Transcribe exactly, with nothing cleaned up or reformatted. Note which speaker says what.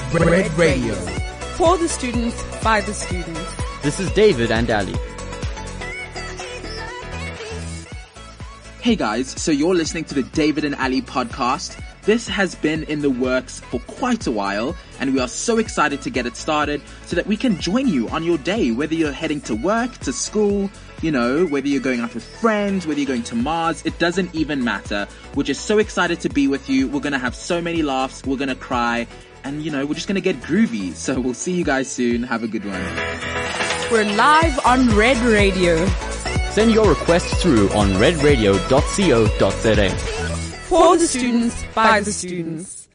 Speaker 1: Red Radio.
Speaker 2: For the students, by the students.
Speaker 3: This is David and Ali.
Speaker 4: Hey guys, so you're listening to the David and Ali podcast. This has been in the works for quite a while, and we are so excited to get it started so that we can join you on your day, whether you're heading to work, to school, you know, whether you're going out with friends, whether you're going to Mars, it doesn't even matter. We're just so excited to be with you. We're going to have so many laughs. We're going to cry. And, you know, we're just going to get groovy. So we'll see you guys soon. Have a good one.
Speaker 2: We're live on Red Radio.
Speaker 3: Send your requests through on red radio dot co dot za.
Speaker 2: For the students, by the students.